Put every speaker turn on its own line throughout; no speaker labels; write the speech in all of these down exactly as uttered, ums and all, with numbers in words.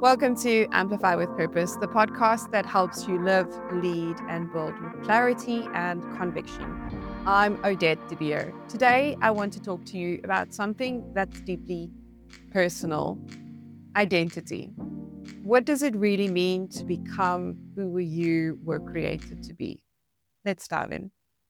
Welcome to Amplify with Purpose, the podcast that helps you live, lead, and build with clarity and conviction. I'm Odette De Beer. Today, I want to talk to you about something that's deeply personal: identity. What does it really mean to become who you were created to be? Let's dive in.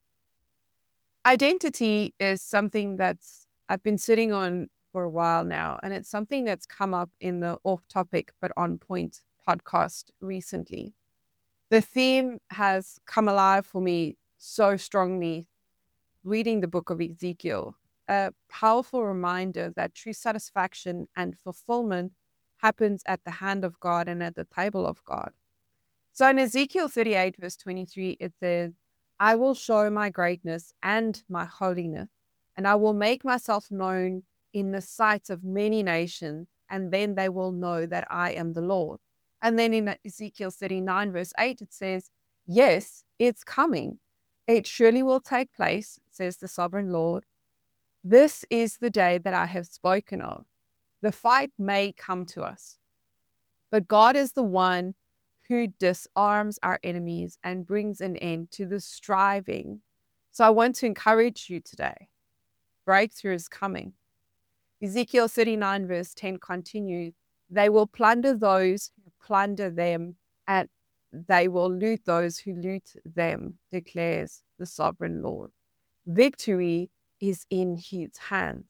Identity is something that's I've been sitting on for a while now, and it's something that's come up in the off topic but on point podcast recently. The theme has come alive for me so strongly reading the book of Ezekiel, a powerful reminder that true satisfaction and fulfillment happens at the hand of God and at the table of God. So in Ezekiel thirty-eight, verse twenty-three, it says, I will show my greatness and my holiness, and I will make myself known in the sight of many nations, and then they will know that I am the Lord. And then in Ezekiel thirty-nine, verse eight, it says, yes, it's coming. It surely will take place, says the sovereign Lord. This is the day that I have spoken of. The fight may come to us, but God is the one who disarms our enemies and brings an end to the striving. So I want to encourage you today. Breakthrough is coming. Ezekiel thirty-nine verse ten continues, they will plunder those who plunder them, and they will loot those who loot them, declares the sovereign Lord. Victory is in his hands.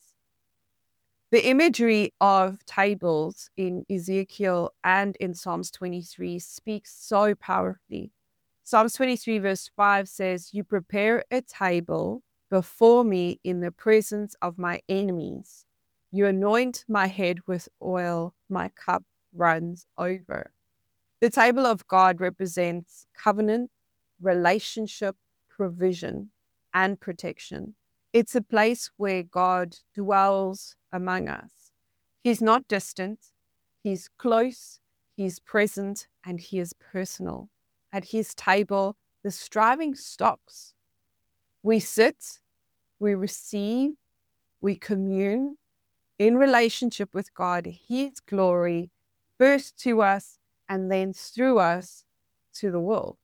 The imagery of tables in Ezekiel and in Psalms twenty-three speaks so powerfully. Psalms twenty-three verse five says, you prepare a table before me in the presence of my enemies. You anoint my head with oil, my cup runs over. The table of God represents covenant, relationship, provision, and protection. It's a place where God dwells among us. He's not distant, he's close, he's present, and he is personal. At his table, the striving stops. We sit, we receive, we commune in relationship with God, his glory, first to us and then through us to the world.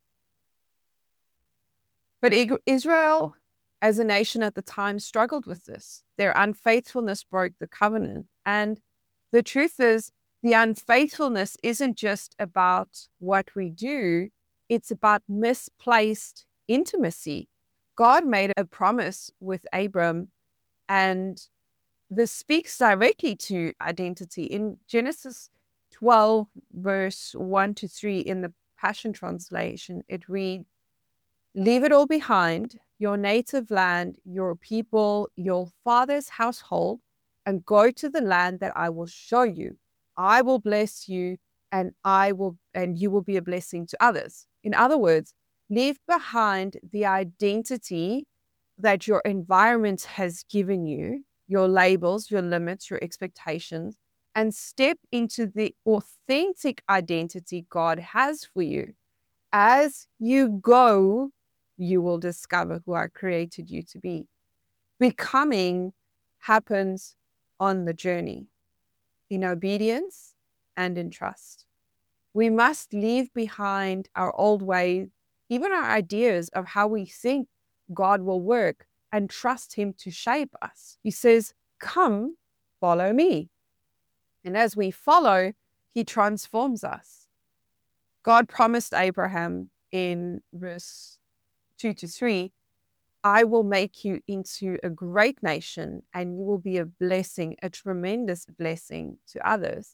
But Israel, as a nation at the time, struggled with this. Their unfaithfulness broke the covenant. And the truth is, the unfaithfulness isn't just about what we do, it's about misplaced intimacy. God made a promise with Abram, and this speaks directly to identity. In Genesis twelve, verse one to three, in the Passion Translation, it reads, leave it all behind, your native land, your people, your father's household, and go to the land that I will show you. I will bless you, and I will, and you will be a blessing to others. In other words, leave behind the identity that your environment has given you, your labels, your limits, your expectations, and step into the authentic identity God has for you. As you go, you will discover who I created you to be. Becoming happens on the journey, in obedience and in trust. We must leave behind our old ways, even our ideas of how we think God will work, and trust him to shape us. He says, come, follow me. And as we follow, he transforms us. God promised Abraham in verse two to three, I will make you into a great nation, and you will be a blessing, a tremendous blessing to others.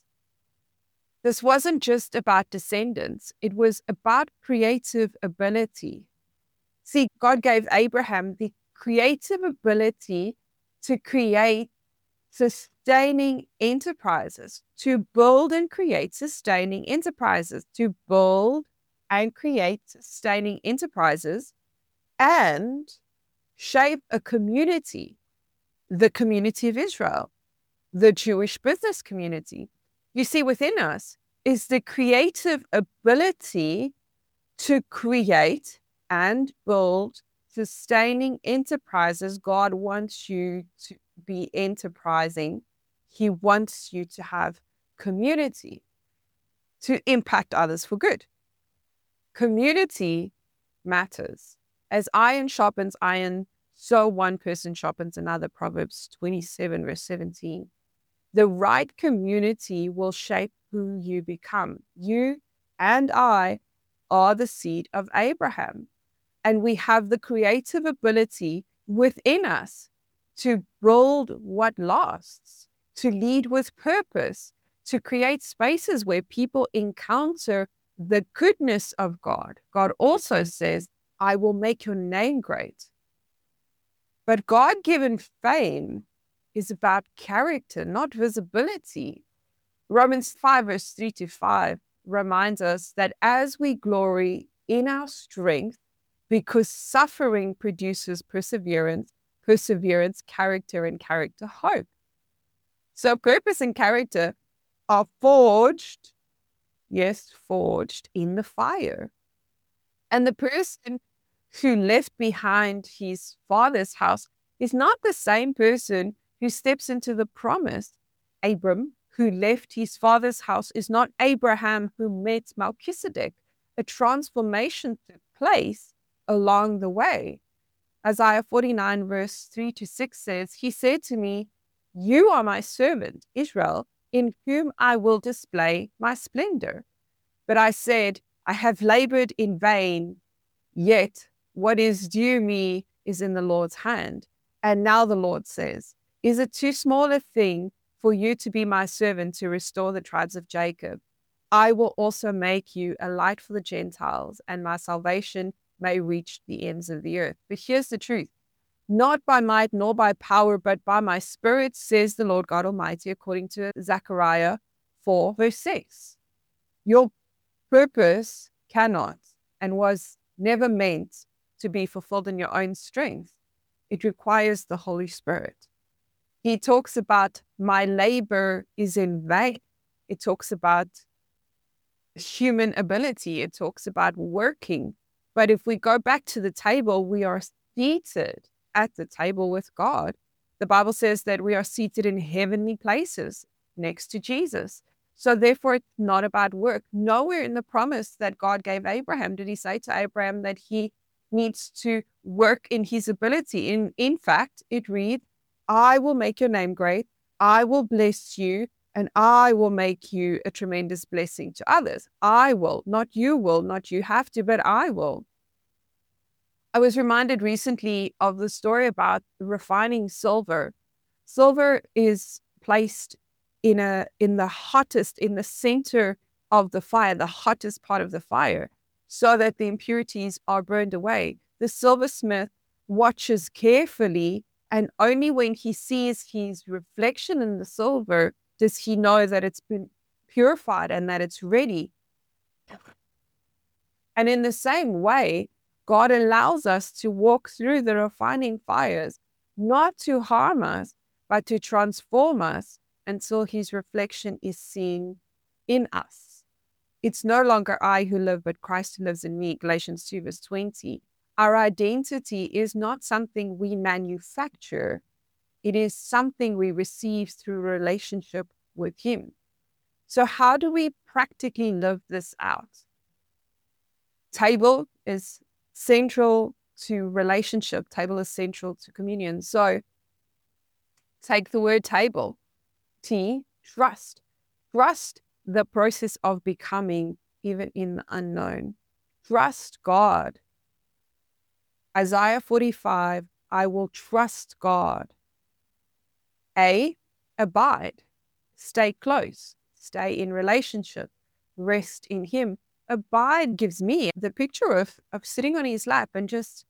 This wasn't just about descendants. It was about creative ability. See, God gave Abraham the creative ability to create sustaining enterprises, to build and create sustaining enterprises, to build and create sustaining enterprises, and shape a community, the community of Israel, the Jewish business community. You see, within us is the creative ability to create and build sustaining enterprises. God wants you to be enterprising. He wants you to have community. to impact others for good. Community matters. As iron sharpens iron, so one person sharpens another. Proverbs twenty-seven, verse seventeen. The right community will shape who you become. You and I are the seed of Abraham, and we have the creative ability within us to build what lasts, to lead with purpose, to create spaces where people encounter the goodness of God. God also says, I will make your name great. But God-given fame is about character, not visibility. Romans five, verse three to five reminds us that as we glory in our strength, because suffering produces perseverance, perseverance, character, and character, hope. So purpose and character are forged, yes, forged in the fire. And the person who left behind his father's house is not the same person who steps into the promise. Abram, who left his father's house, is not Abraham who met Melchizedek. A transformation took place along the way. Isaiah forty-nine, verse three to six says, He said to me, You are my servant, Israel, in whom I will display my splendor. But I said, I have labored in vain, yet what is due me is in the Lord's hand. And now the Lord says, Is it too small a thing for you to be my servant to restore the tribes of Jacob? I will also make you a light for the Gentiles, and my salvation may reach the ends of the earth. But here's the truth. Not by might nor by power, but by my spirit, says the Lord God Almighty, according to Zechariah four, verse six. Your purpose cannot and was never meant to be fulfilled in your own strength. It requires the Holy Spirit. He talks about my labor is in vain. It talks about human ability. It talks about working. But if we go back to the table, we are seated at the table with God. The Bible says that we are seated in heavenly places next to Jesus. So therefore, it's not about work. Nowhere in the promise that God gave Abraham did he say to Abraham that he needs to work in his ability. In, in fact, it reads, I will make your name great. I will bless you, and I will make you a tremendous blessing to others. I will, not you will, not you have to, but I will. I was reminded recently of the story about refining silver. Silver is placed in a in the hottest, in the center of the fire, the hottest part of the fire, so that the impurities are burned away. The silversmith watches carefully, and only when he sees his reflection in the silver does he know that it's been purified and that it's ready. And in the same way, God allows us to walk through the refining fires, not to harm us, but to transform us until his reflection is seen in us. It's no longer I who live, but Christ who lives in me, Galatians two, verse twenty. Our identity is not something we manufacture. It is something we receive through relationship with him. So how do we practically live this out? Table is central to relationship. Table is central to communion. So take the word table. T, trust. Trust the process of becoming even in the unknown. Trust God. Isaiah forty-five, I will trust God. A, abide. Stay close. Stay in relationship. Rest in him. Abide gives me the picture of, of sitting on his lap and just,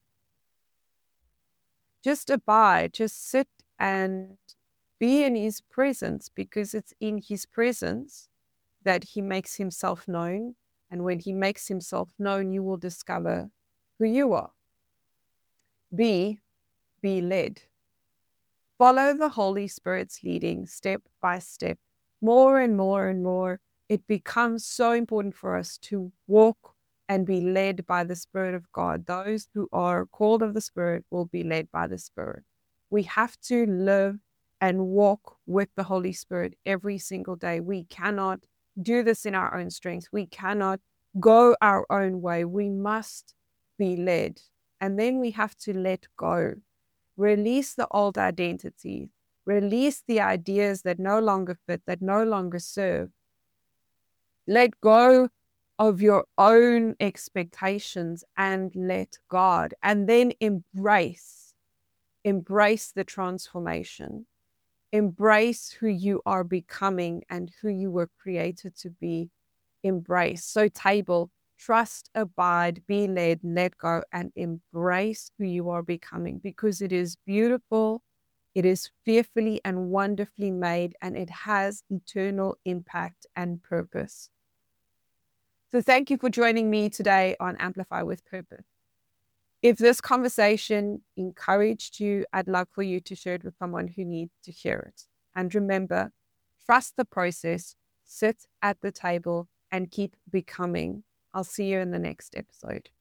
just abide, just sit and be in his presence, because it's in his presence that he makes himself known. And when he makes himself known, you will discover who you are. B, be led. Follow the Holy Spirit's leading step by step, more and more and more. It becomes so important for us to walk and be led by the Spirit of God. Those who are called of the Spirit will be led by the Spirit. We have to live and walk with the Holy Spirit every single day. We cannot do this in our own strength. We cannot go our own way. We must be led. And then we have to let go, release the old identity, release the ideas that no longer fit, that no longer serve. Let go of your own expectations and let God, and then embrace, embrace the transformation. Embrace who you are becoming and who you were created to be. Embrace. So table, trust, abide, be led, let go, and embrace who you are becoming, because it is beautiful. It is fearfully and wonderfully made, and it has eternal impact and purpose. So thank you for joining me today on Amplify with Purpose. If this conversation encouraged you, I'd love for you to share it with someone who needs to hear it. And remember, trust the process, sit at the table, and keep becoming. I'll see you in the next episode.